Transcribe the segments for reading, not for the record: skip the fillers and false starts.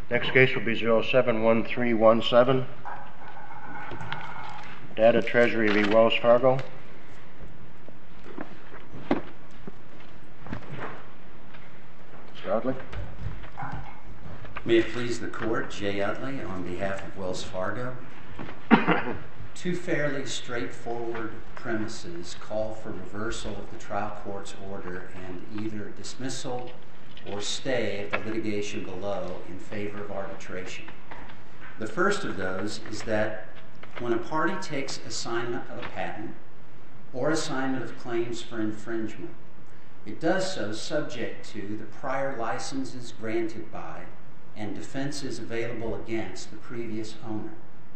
Next case will be 071317. Data Treasury v. Wells Fargo. Mr. Utley. May it please the Court, Jay Utley on behalf of Wells Fargo. Two fairly straightforward premises call for reversal of the trial court's order and either dismissal or stay of the litigation below in favor of arbitration. The first of those is that when a party takes assignment of a patent or assignment of claims for infringement, it does so subject to the prior licenses granted by and defenses available against the previous owner.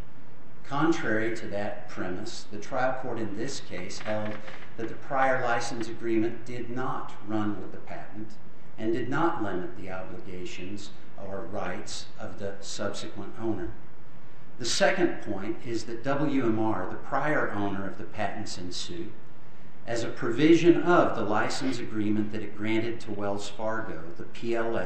Contrary to that premise, the trial court in this case held that the prior license agreement did not run with the patent and did not limit the obligations or rights of the subsequent owner. The second point is that WMR, the prior owner of the patents in suit, as a provision of the license agreement that it granted to Wells Fargo, the PLA,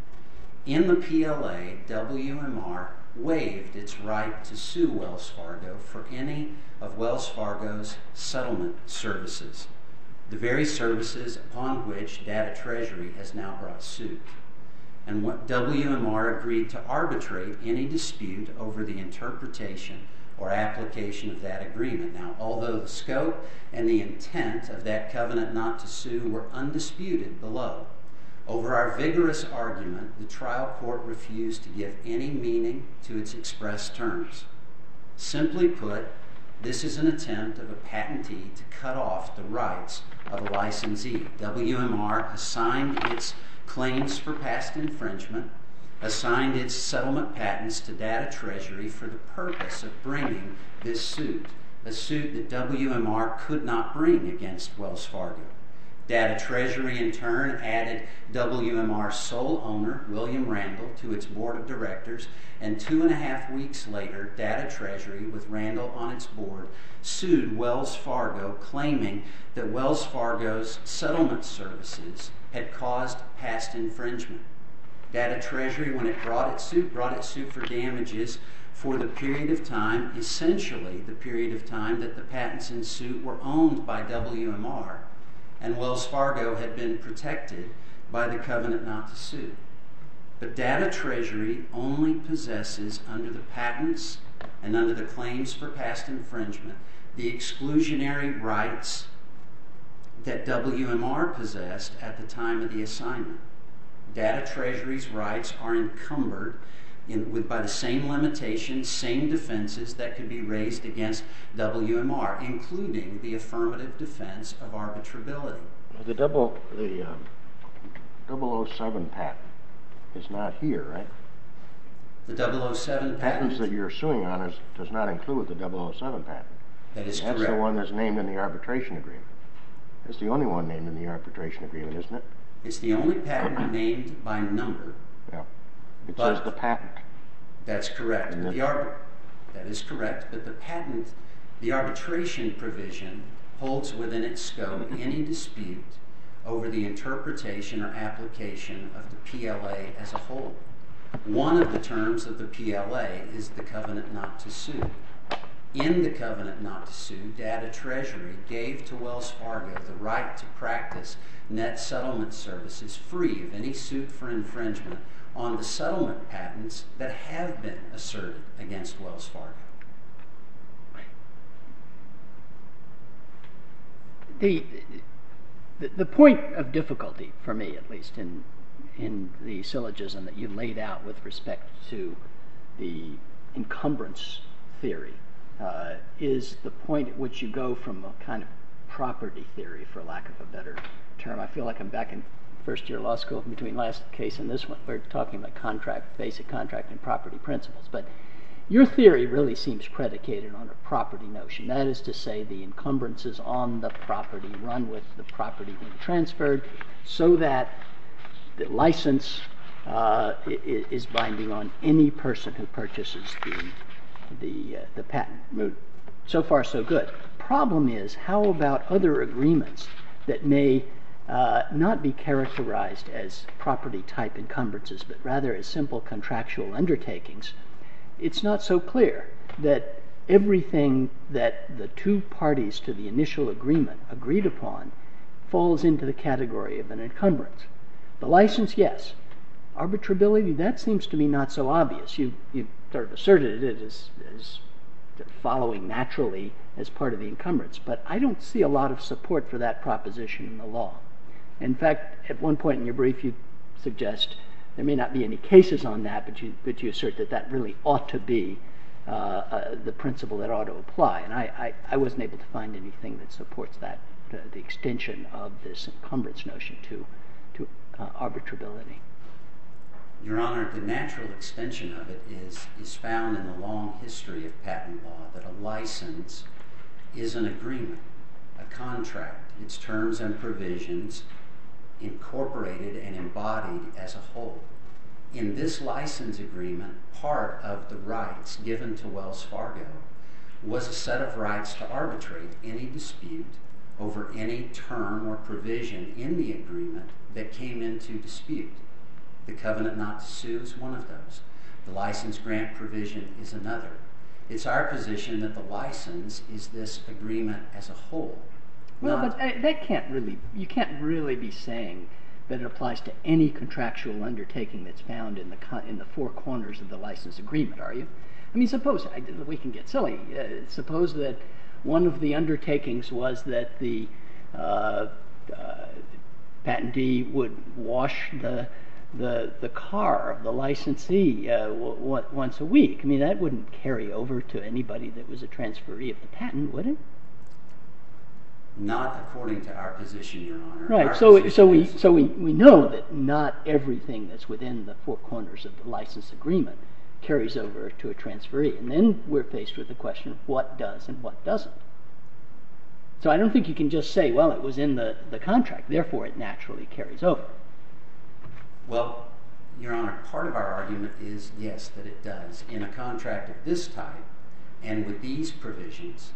in the PLA, WMR waived its right to sue Wells Fargo for any of Wells Fargo's settlement services, the very services upon which Data Treasury has now brought suit. And what WMR agreed to arbitrate any dispute over the interpretation or application of that agreement. Now, although the scope and the intent of that covenant not to sue were undisputed below, over our vigorous argument, the trial court refused to give any meaning to its express terms. Simply put, this is an attempt of a patentee to cut off the rights of a licensee. WMR assigned its claims for past infringement, assigned its settlement patents to Data Treasury for the purpose of bringing this suit, a suit that WMR could not bring against Wells Fargo. Data Treasury, in turn, added WMR's sole owner, William Randall, to its board of directors, and 2.5 weeks later, Data Treasury, with Randall on its board, sued Wells Fargo, claiming that Wells Fargo's settlement services had caused past infringement. Data Treasury, when it brought its suit for damages for the period of time, essentially the period of time that the patents in suit were owned by WMR, and Wells Fargo had been protected by the covenant not to sue. But Data Treasury only possesses, under the patents and under the claims for past infringement, the exclusionary rights that WMR possessed at the time of the assignment. Data Treasury's rights are encumbered by the same limitations, same defenses that could be raised against WMR, including the affirmative defense of arbitrability. The 007 patent is not here, right? The 007 patents that you're suing on does not include the 007 patent. That is correct. That's the one that's named in the arbitration agreement. It's the only one named in the arbitration agreement, isn't it? It's the only patent named by number. Yeah. It says the patent. That's correct. That is correct, but the patent, the arbitration provision, holds within its scope any dispute over the interpretation or application of the PLA as a whole. One of the terms of the PLA is the covenant not to sue. In the covenant not to sue, Data Treasury gave to Wells Fargo the right to practice net settlement services free of any suit for infringement on the settlement patents that have been asserted against Wells Fargo. The point of difficulty, for me at least, in the syllogism that you laid out with respect to the encumbrance theory is the point at which you go from a kind of property theory, for lack of a better term. I feel like I'm back in first-year law school between last case and this one. We're talking about contract, basic contract and property principles. But your theory really seems predicated on a property notion. That is to say, the encumbrances on the property run with the property being transferred so that the license is binding on any person who purchases the patent. So far, so good. Problem is, how about other agreements that may not be characterized as property type encumbrances, but rather as simple contractual undertakings, it's not so clear that everything that the two parties to the initial agreement agreed upon falls into the category of an encumbrance. The license, yes. Arbitrability, that seems to me not so obvious. You sort of asserted it as following naturally as part of the encumbrance, but I don't see a lot of support for that proposition in the law. In fact, at one point in your brief, you suggest there may not be any cases on that, but you assert that that really ought to be the principle that ought to apply. And I wasn't able to find anything that supports that, the extension of this encumbrance notion to arbitrability. Your Honor, the natural extension of it is found in the long history of patent law, that a license is an agreement, a contract, its terms and provisions incorporated and embodied as a whole. In this license agreement, part of the rights given to Wells Fargo was a set of rights to arbitrate any dispute over any term or provision in the agreement that came into dispute. The covenant not to sue is one of those. The license grant provision is another. It's our position that the license is this agreement as a whole. Well, but that you can't really be saying that it applies to any contractual undertaking that's found in the four corners of the license agreement, are you? I mean, suppose, we can get silly, suppose that one of the undertakings was that the patentee would wash the car of the licensee once a week. I mean, that wouldn't carry over to anybody that was a transferee of the patent, would it? Not according to our position, Your Honor. Right. So we know that not everything that's within the four corners of the license agreement carries over to a transferee, and then we're faced with the question of what does and what doesn't. So I don't think you can just say, well, it was in the contract, therefore it naturally carries over. Well, Your Honor, part of our argument is, yes, that it does. In a contract of this type, and with these provisions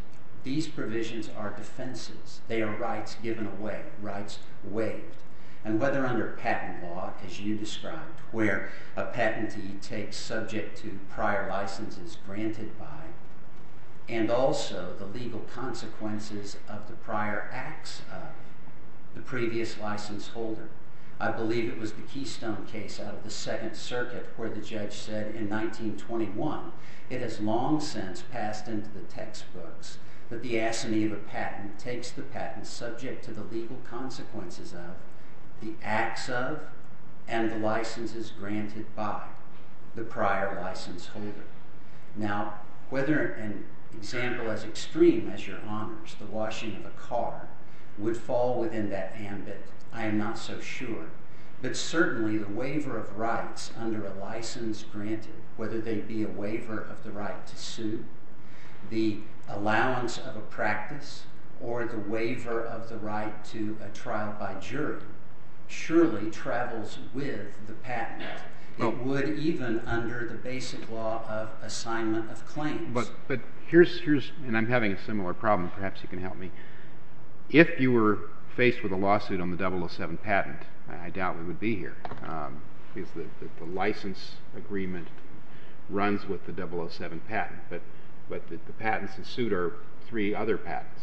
are defenses. They are rights given away, rights waived. And whether under patent law, as you described, where a patentee takes subject to prior licenses granted by, and also the legal consequences of the prior acts of the previous license holder. I believe it was the Keystone case out of the Second Circuit where the judge said in 1921, it has long since passed into the textbooks that the assignee of a patent takes the patent subject to the legal consequences of, the acts of, and the licenses granted by the prior license holder. Now, whether an example as extreme as Your Honor's, the washing of a car, would fall within that ambit, I am not so sure. But certainly the waiver of rights under a license granted, whether they be a waiver of the right to sue, the allowance of a practice, or the waiver of the right to a trial by jury, surely travels with the patent. It would even under the basic law of assignment of claims. But here's, and I'm having a similar problem, perhaps you can help me. If you were faced with a lawsuit on the 007 patent, I doubt we would be here, because the license agreement runs with the 007 patent, but the patents in suit are 3 other patents.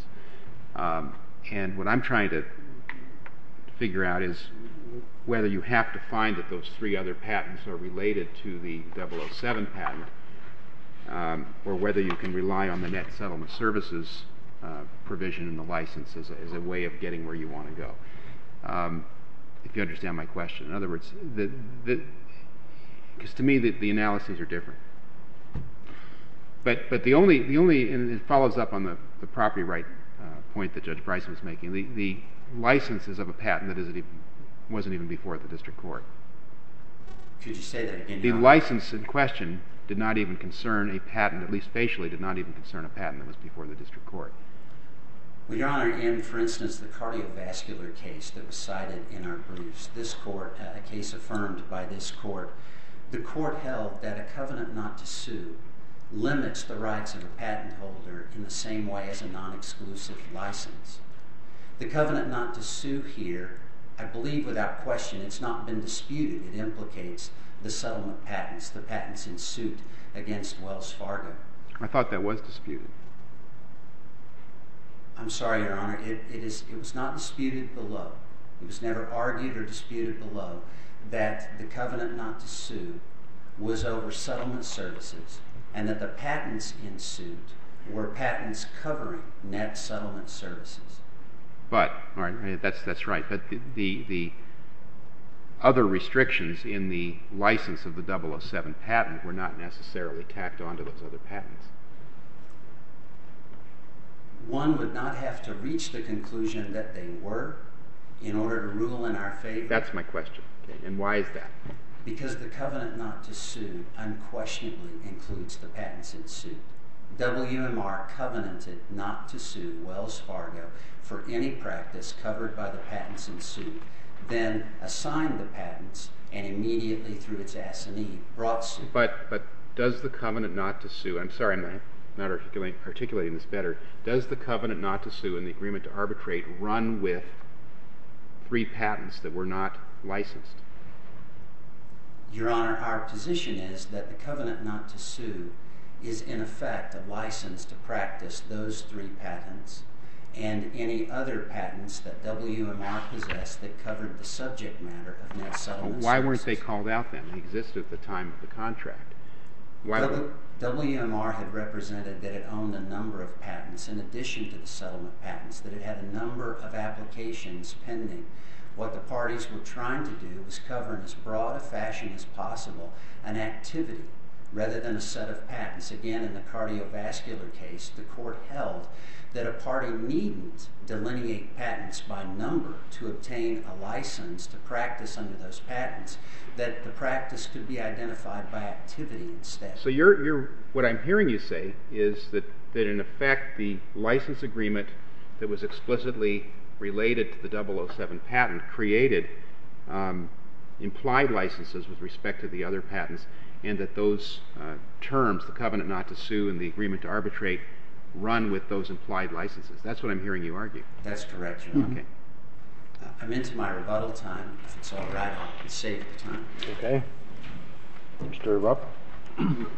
And what I'm trying to figure out is whether you have to find that those 3 other patents are related to the 007 patent, or whether you can rely on the net settlement services provision in the license as a way of getting where you want to go. If you understand my question. In other words, because to me the analyses are different. But the only, and it follows up on the property right point that Judge Bryson was making. The license is of a patent that wasn't even before the district court. Could you say that again? The license in question did not even concern a patent, at least facially, did not even concern a patent that was before the district court. Well, Your Honor, in, for instance, the cardiovascular case that was cited in our briefs, this court, a case affirmed by this court, the court held that a covenant not to sue limits the rights of a patent holder in the same way as a non-exclusive license. The covenant not to sue here I believe without question it's not been disputed. It implicates the settlement patents, the patents in suit against Wells Fargo. I thought that was disputed. I'm sorry, Your Honor, it was not disputed below. It was never argued or disputed below that the covenant not to sue was over settlement services and that the patents in suit were patents covering net settlement services. But, all right, that's right. But the other restrictions in the license of the 007 patent were not necessarily tacked onto those other patents. One would not have to reach the conclusion that they were in order to rule in our favor. That's my question. Okay. And why is that? Because the covenant not to sue unquestionably includes the patents in suit. WMR covenanted not to sue Wells Fargo for any practice covered by the patents in suit, then assigned the patents and immediately through its assignee brought suit. But does the covenant not to sue, I'm sorry, I'm not articulating this better, does the covenant not to sue and the agreement to arbitrate run with 3 patents that were not licensed? Your Honor, our position is that the covenant not to sue is in effect a license to practice those 3 patents and any other patents that WMR possessed that covered the subject matter of net settlement Why services. weren't they called out then? They existed at the time of the contract. WMR had represented that it owned a number of patents in addition to the settlement patents, that it had a number of applications pending. What the parties were trying to do was cover in as broad a fashion as possible an activity rather than a set of patents. Again, in the cardiovascular case, the court held that a party needn't delineate patents by number to obtain a license to practice under those patents, that the practice could be identified by activity instead. So what I'm hearing you say is that in effect the license agreement that was explicitly related to the 007 patent created implied licenses with respect to the other patents, and that those terms, the covenant not to sue and the agreement to arbitrate, run with those implied licenses. That's what I'm hearing you argue. That's correct, Your Honor. Okay. I'm into my rebuttal time. If it's all right, I'll save the time. Okay. Mr. Rupp? May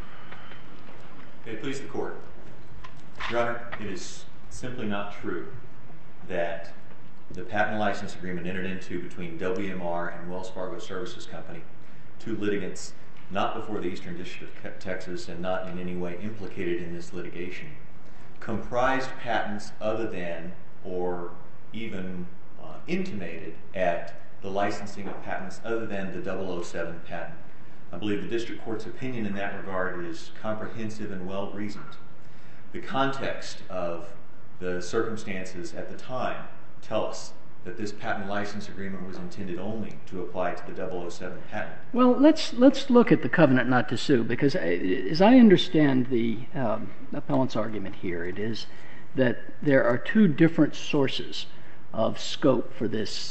it please the Court. Your Honor, it is simply not true that the patent license agreement entered into between WMR and Wells Fargo Services Company, 2 litigants not before the Eastern District of Texas and not in any way implicated in this litigation, comprised patents other than or even intimated at the licensing of patents other than the 007 patent. I believe the district court's opinion in that regard is comprehensive and well-reasoned. The context of the circumstances at the time tell us that this patent license agreement was intended only to apply to the 007 patent. Well, let's look at the covenant not to sue, because as I understand the appellant's argument here, it is that there are 2 different sources of scope for this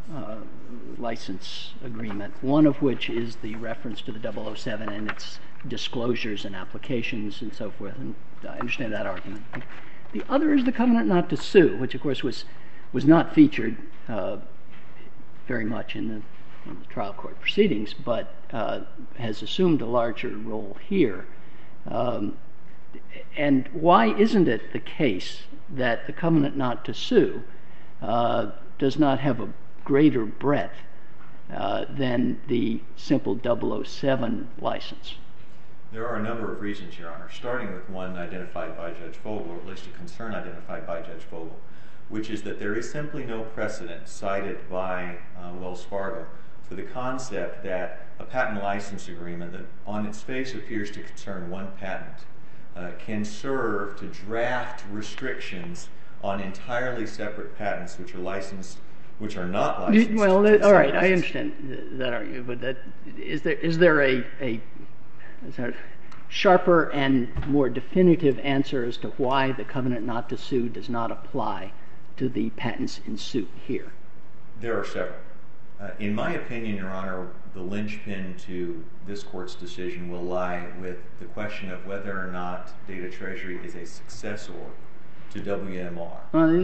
license agreement, one of which is the reference to the 007 and its disclosures and applications and so forth, and I understand that argument. The other is the covenant not to sue, which of course was not featured very much in the trial court proceedings, but has assumed a larger role here. And why isn't it the case that the covenant not to sue does not have a greater breadth than the simple 007 license? There are a number of reasons, Your Honor, starting with one identified by Judge Fogel, or at least a concern identified by Judge Fogel, which is that there is simply no precedent cited by Wells Fargo for the concept that a patent license agreement that on its face appears to concern one patent can serve to draft restrictions on entirely separate patents which are licensed, which are not licensed. Well, all right, I understand that argument, but is there a sharper and more definitive answer as to why the covenant not to sue does not apply to the patents in suit here? There are several. In my opinion, Your Honor, the linchpin to this court's decision will lie with the question of whether or not Data Treasury is a successor to WMR.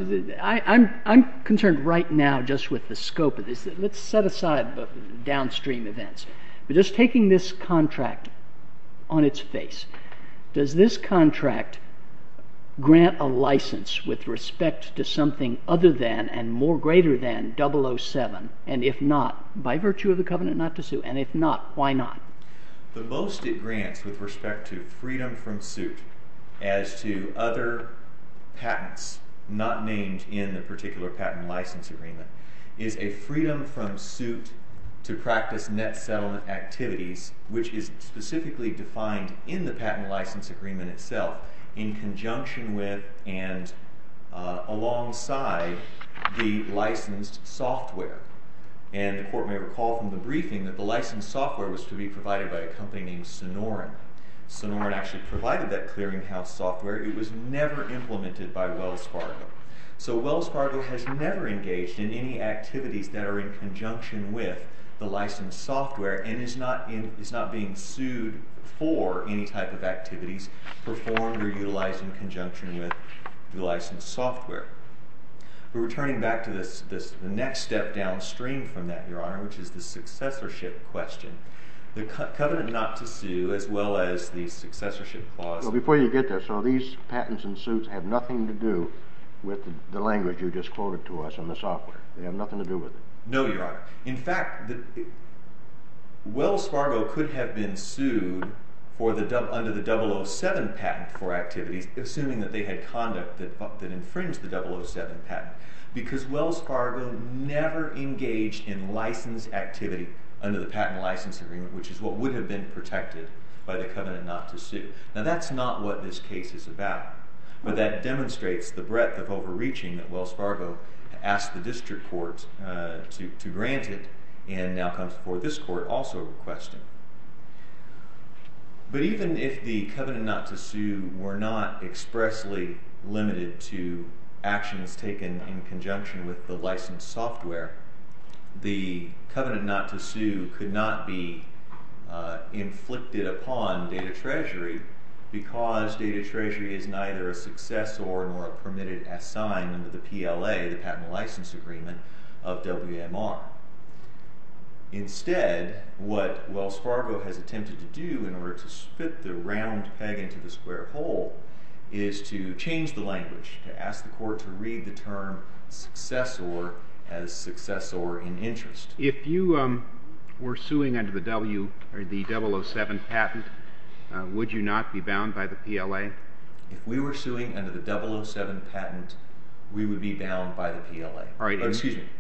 I'm concerned right now just with the scope of this. Let's set aside the downstream events. But just taking this contract on its face, does this contract grant a license with respect to something other than and more greater than 007? And if not, by virtue of the covenant not to sue? And if not, why not? The most it grants with respect to freedom from suit as to other patents not named in the particular patent license agreement is a freedom from suit to practice net settlement activities, which is specifically defined in the patent license agreement itself in conjunction with and alongside the licensed software. And the court may recall from the briefing that the licensed software was to be provided by a company named Sonoran. Sonoran actually provided that clearinghouse software. It was never implemented by Wells Fargo. So Wells Fargo has never engaged in any activities that are in conjunction with the licensed software and is not being sued for any type of activities performed or utilized in conjunction with the licensed software. We're returning back to the next step downstream from that, Your Honor, which is the successorship question. The covenant not to sue, as well as the successorship clause. Well, before you get there, so these patents and suits have nothing to do with the language you just quoted to us on the software. They have nothing to do with it. No, Your Honor. In fact, Wells Fargo could have been sued for under the 007 patent for activities, assuming that they had conduct that infringed the 007 patent, because Wells Fargo never engaged in license activity under the patent license agreement, which is what would have been protected by the covenant not to sue. Now, that's not what this case is about, but that demonstrates the breadth of overreaching that Wells Fargo asked the district court to grant it, and now comes before this court also requesting. But even if the covenant not to sue were not expressly limited to actions taken in conjunction with the licensed software, the covenant not to sue could not be inflicted upon Data Treasury because Data Treasury is neither a successor nor a permitted assign under the PLA, the Patent License Agreement, of WMR. Instead, what Wells Fargo has attempted to do in order to fit the round peg into the square hole is to change the language, to ask the court to read the term successor as successor in interest. If you were suing under the 007 patent, would you not be bound by the PLA? If we were suing under the 007 patent, we would be bound by the PLA. All right. Excuse me.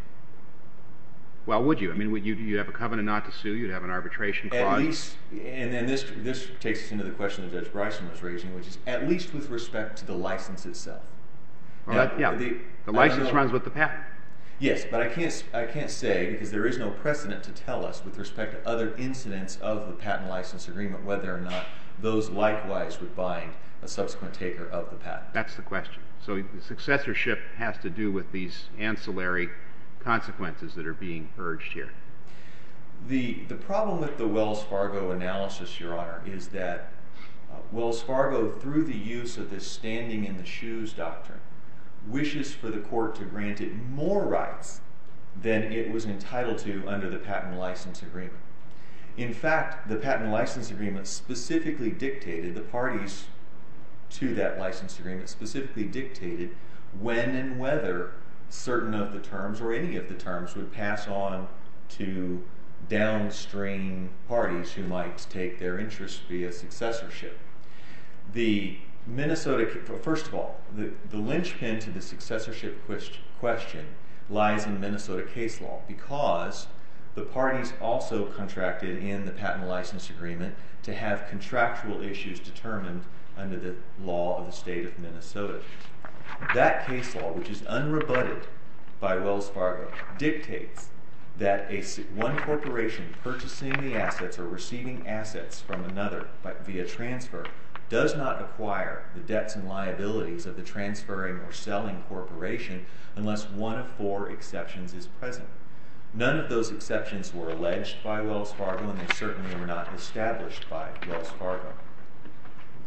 Well, would you? I mean, would you have a covenant not to sue? You'd have an arbitration clause? At least, and this takes us into the question that Judge Bryson was raising, which is at least with respect to the license itself. Well, the license runs with the patent. Yes, but I can't say, because there is no precedent to tell us with respect to other incidents of the patent license agreement whether or not those likewise would bind a subsequent taker of the patent. That's the question. So the successorship has to do with these ancillary consequences that are being urged here. The problem with the Wells Fargo analysis, Your Honor, is that Wells Fargo, through the use of this standing in the shoes doctrine, wishes for the court to grant it more rights than it was entitled to under the patent license agreement. In fact, the patent license agreement specifically dictated, the parties to that license agreement specifically dictated when and whether certain of the terms or any of the terms would pass on to downstream parties who might take their interest via successorship. The Minnesota, first of all, the linchpin to the successorship question lies in Minnesota case law because the parties also contracted in the patent license agreement to have contractual issues determined under the law of the state of Minnesota. That case law, which is unrebutted by Wells Fargo, dictates that one corporation purchasing the assets or receiving assets from another via transfer does not acquire the debts and liabilities of the transferring or selling corporation unless one of four exceptions is present. None of those exceptions were alleged by Wells Fargo, and they certainly were not established by Wells Fargo.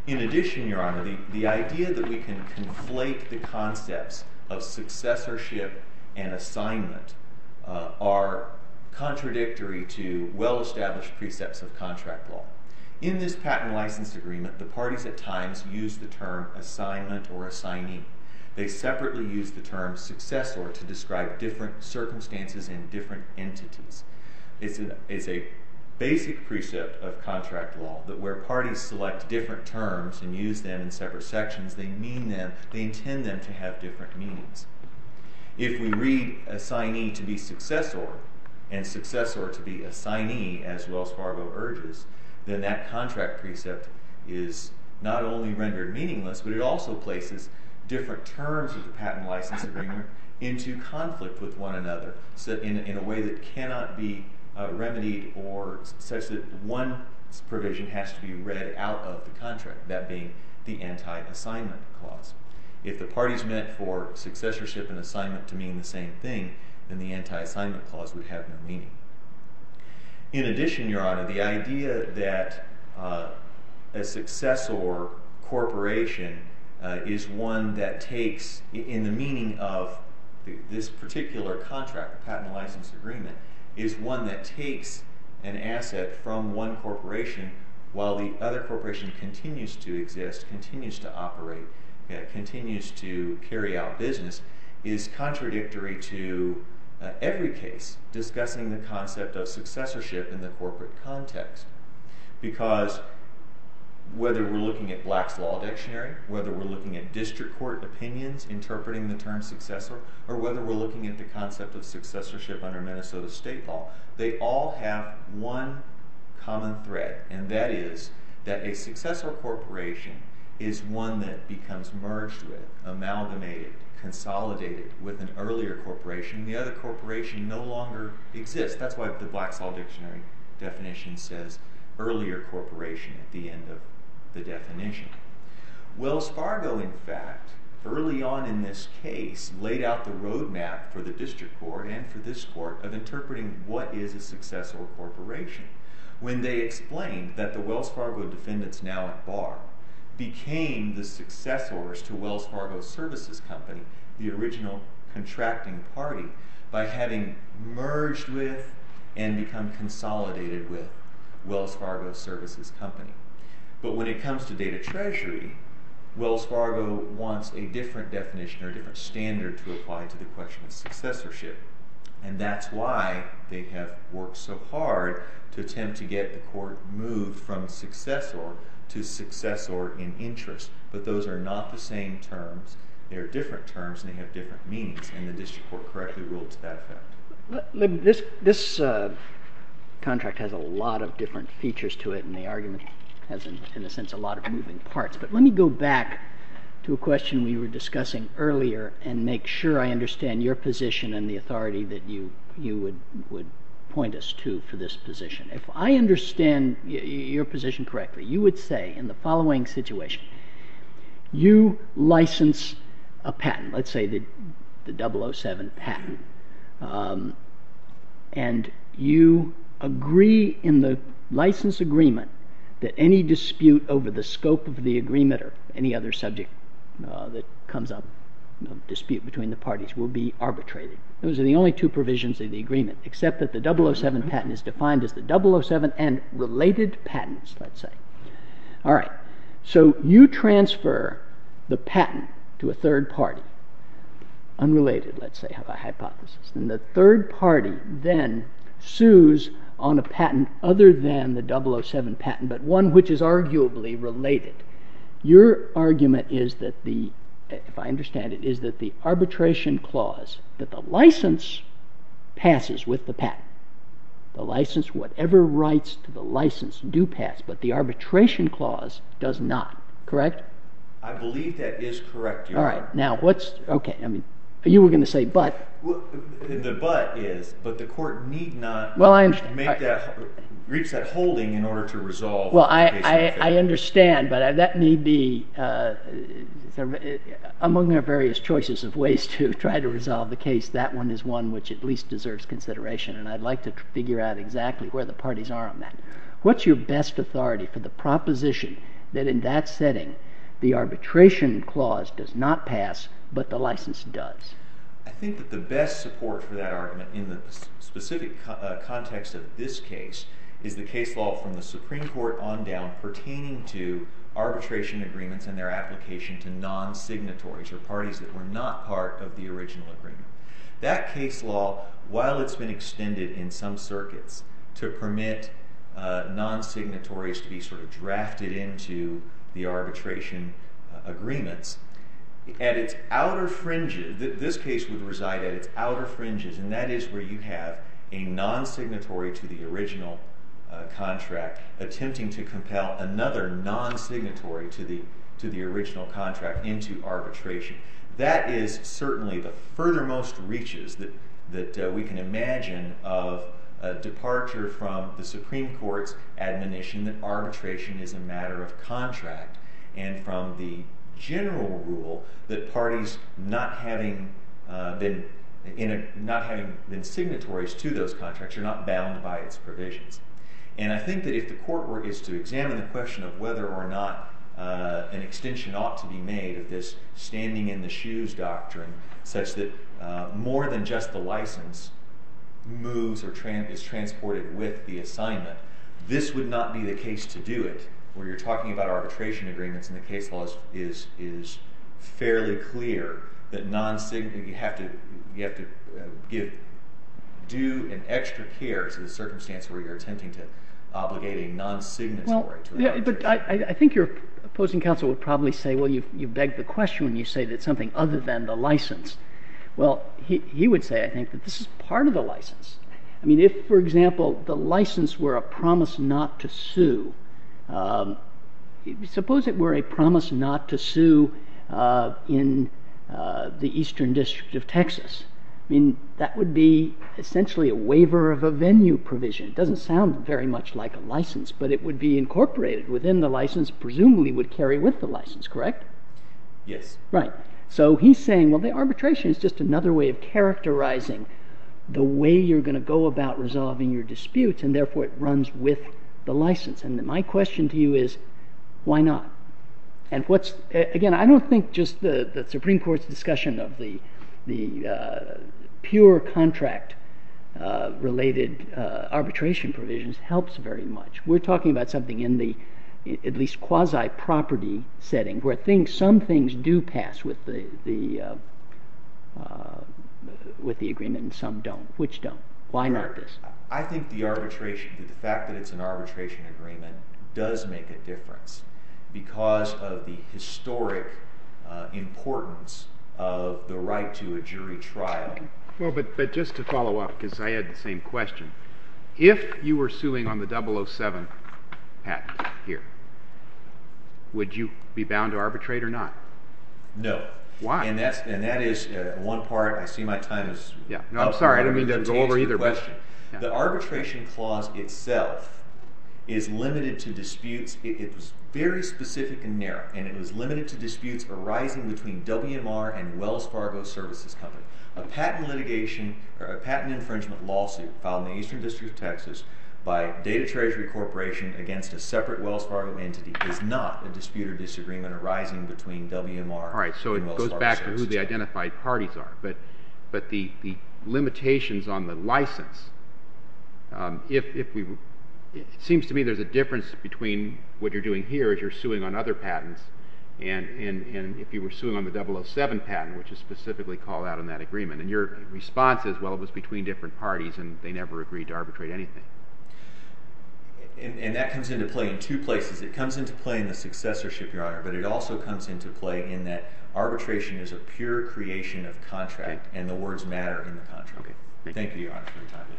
In addition, Your Honor, the idea that we can conflate the concepts of successorship and assignment are contradictory to well-established precepts of contract law. In this patent license agreement, the parties at times use the term assignment or assignee. They separately use the term successor to describe different circumstances and different entities. It's a basic precept of contract law that where parties select different terms and use them in separate sections, they intend them to have different meanings. If we read assignee to be successor and successor to be assignee, as Wells Fargo urges, then that contract precept is not only rendered meaningless, but it also places different terms of the patent license agreement into conflict with one another, so in a way that cannot be remedied, or such that one provision has to be read out of the contract, that being the anti-assignment clause. If the parties meant for successorship and assignment to mean the same thing, then the anti-assignment clause would have no meaning. In addition, Your Honor, the idea that a successor corporation is one that takes, in the meaning of this particular contract, the patent license agreement, is one that takes an asset from one corporation while the other corporation continues to exist, continues to operate, continues to carry out business, is contradictory to every case discussing the concept of successorship in the corporate context. Because whether we're looking at Black's Law Dictionary, whether we're looking at district court opinions interpreting the term successor, or whether we're looking at the concept of successorship under Minnesota state law, they all have one common thread, and that is that a successor corporation is one that becomes merged with, amalgamated, consolidated with an earlier corporation. The other corporation no longer exists. That's why the Black's Law Dictionary definition says earlier corporation at the end of the definition. Wells Fargo, in fact, early on in this case, laid out the roadmap for the district court and for this court of interpreting what is a successor corporation, when they explained that the Wells Fargo defendants now at bar became the successors to Wells Fargo Services Company, the original contracting party, by having merged with and become consolidated with Wells Fargo Services Company. But when it comes to data treasury, Wells Fargo wants a different definition or a different standard to apply to the question of successorship. And that's why they have worked so hard to attempt to get the court moved from successor to successor in interest. But those are not the same terms. They are different terms and they have different meanings, and the district court correctly ruled to that effect. This contract has a lot of different features to it, and the argument has, in a sense, a lot of moving parts. But let me go back to a question we were discussing earlier and make sure I understand your position and the authority that you would point us to for this position. If I understand your position correctly, you would say in the following situation, you license a patent, let's say the 007 patent, and you agree in the license agreement that any dispute over the scope of the agreement or any other subject that comes up, dispute between the parties, will be arbitrated. Those are the only two provisions of the agreement, except that the 007 patent is defined as the 007 and related patents, let's say. All right, so you transfer the patent to a third party, unrelated, let's say, by hypothesis. And the third party then sues on a patent other than the 007 patent, but one which is arguably related. Your argument is that if I understand it, is that the arbitration clause, that the license passes with the patent. The license, whatever rights to the license do pass, but the arbitration clause does not, correct? I believe that is correct, Your All Honor. right, now you were going to say but. Well, the but is, but the court need not Well, I understand. reach that holding in order to resolve. Well, the case in effect. I understand, but that may be among our various choices of ways to try to resolve the case. That one is one which at least deserves consideration, and I'd like to figure out exactly where the parties are on that. What's your best authority for the proposition that in that setting the arbitration clause does not pass, but the license does? I think that the best support for that argument in the specific context of this case is the case law from the Supreme Court on down pertaining to arbitration agreements and their application to non-signatories or parties that were not part of the original agreement. That case law, while it's been extended in some circuits to permit non-signatories to be sort of drafted into the arbitration agreements, at its outer fringes, this case would reside at its outer fringes, and that is where you have a non-signatory to the original contract attempting to compel another non-signatory to the original contract into arbitration. That is certainly the furthermost reaches that we can imagine of a departure from the Supreme Court's admonition that arbitration is a matter of contract, and from the general rule that parties not having been signatories to those contracts are not bound by its provisions. And I think that if the court is to examine the question of whether or not an extension ought to be made of this standing in the shoes doctrine, such that more than just the license moves or is transported with the assignment, this would not be the case to do it, where you're talking about arbitration agreements and the case law is fairly clear that you have to give due and extra care to the circumstance where you're attempting to obligate a non-signatory to an arbitration. But I think your opposing counsel would probably say, well, you beg the question when you say that something other than the license. Well, he would say, I think, that this is part of the license. I mean, if, for example, the license were a promise not to sue, suppose it were a promise not to sue in the Eastern District of Texas. I mean, that would be essentially a waiver of a venue provision. It doesn't sound very much like a license, but it would be incorporated within the license, presumably would carry with the license, correct? Yes. Right. So he's saying, well, the arbitration is just another way of characterizing the way you're going to go about resolving your disputes, and therefore it runs with the license. And my question to you is, why not? And again, I don't think just the Supreme Court's discussion of the pure contract related arbitration provisions helps very much. We're talking about something in the at least quasi-property setting where some things do pass with the agreement and some don't. Which don't? Why not this? I think the fact that it's an arbitration agreement does make a difference because of the historic importance of the right to a jury trial. Well, but just to follow up, because I had the same question. If you were suing on the 007 patent here, would you be bound to arbitrate or not? No. Why? And that is one part. I see my time is up. No, I'm sorry. I didn't mean to go over either. Question. Yeah. The arbitration clause itself is limited to disputes. It was very specific and narrow, and it was limited to disputes arising between WMR and Wells Fargo Services Company. A patent litigation or a patent infringement lawsuit filed in the Eastern District of Texas by Data Treasury Corporation against a separate Wells Fargo entity is not a dispute or disagreement arising between WMR and Wells Fargo. All right, so it goes back to who the identified parties are. But the limitations on the license, it seems to me there's a difference between what you're doing here as you're suing on other patents and if you were suing on the 007 patent, which is specifically called out in that agreement. And your response is, well, it was between different parties and they never agreed to arbitrate anything. And that comes into play in two places. It comes into play in the successorship, Your Honor, but it also comes into play in that arbitration is a pure creation of contract, and the words matter in the contract. Okay. Thank you, Your Honor, for your time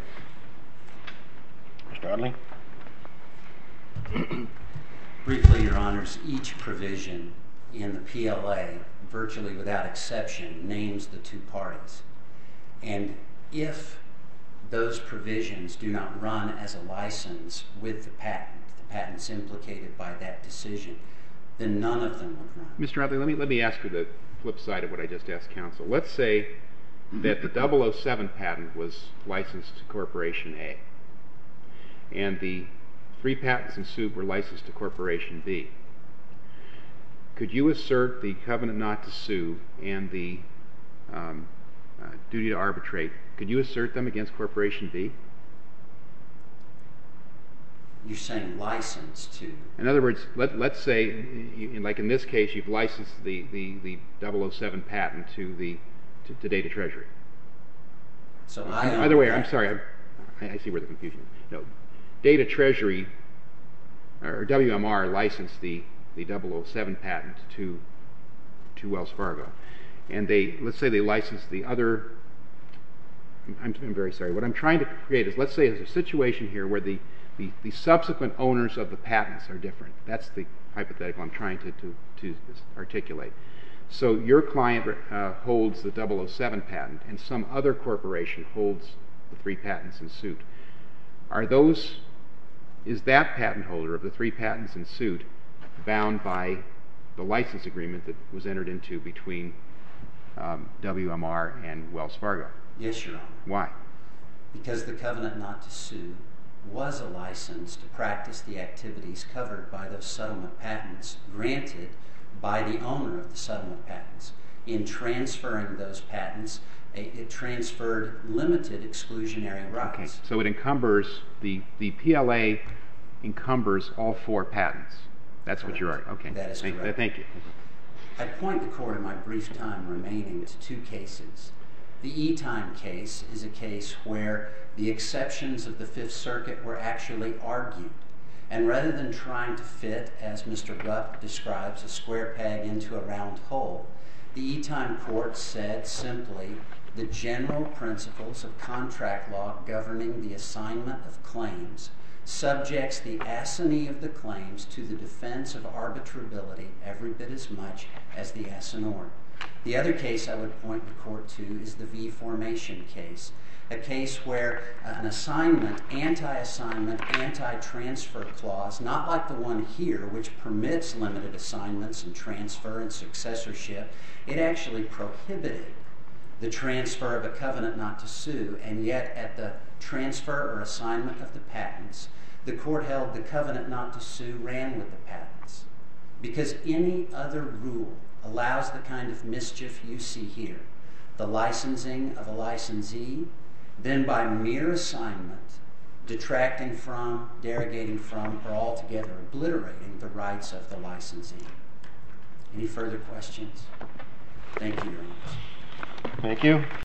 today. Mr. Adley? Briefly, Your Honors, each provision in the PLA, virtually without exception, names the two parties. And if those provisions do not run as a license with the patent's implicated by that decision, then none of them would run. Mr. Adley, let me ask you the flip side of what I just asked counsel. Let's say that the 007 patent was licensed to Corporation A, and the 3 patents in suit were licensed to Corporation B. could you assert the covenant not to sue and the duty to arbitrate, could you assert them against Corporation V? You're saying license to? In other words, let's say, like in this case, you've licensed the 007 patent to Data Treasury. So Either way, I'm sorry, I see where the confusion is. No, Data Treasury, or WMR, licensed the 007 patent to Wells Fargo. And let's say they licensed the other. I'm very sorry. What I'm trying to create is, let's say there's a situation here where the subsequent owners of the patents are different. That's the hypothetical I'm trying to articulate. So your client holds the 007 patent, and some other corporation holds the 3 patents in suit. Is that patent holder of the 3 patents in suit bound by the license agreement that was entered into between WMR and Wells Fargo? Yes, Your Honor. Why? Because the covenant not to sue was a license to practice the activities covered by those settlement patents granted by the owner of the settlement patents. In transferring those patents, it transferred limited exclusionary rights. Okay, so it encumbers, the PLA encumbers all 4 patents. That's what you're arguing. Okay. That is correct. Thank you. I'd point the court in my brief time remaining to 2 cases. The E-Time case is a case where the exceptions of the Fifth Circuit were actually argued. And rather than trying to fit, as Mr. Rupp describes, a square peg into a round hole, the E-Time court said simply, the general principles of contract law governing the assignment of claims subjects the assignee of the claims to the defense of arbitrability every bit as much as the assignor. The other case I would point the court to is the V-Formation case, a case where an assignment, anti-assignment, anti-transfer clause, not like the one here, which permits limited assignments and transfer and successorship, it actually prohibited the transfer of a covenant not to sue, and yet at the transfer or assignment of the patents, the court held the covenant not to sue ran with the patents. Because any other rule allows the kind of mischief you see here, the licensing of a licensee, then by mere assignment, detracting from, derogating from, or altogether obliterating the rights of the licensee. Any further questions? Thank you, Your Honor. Thank you.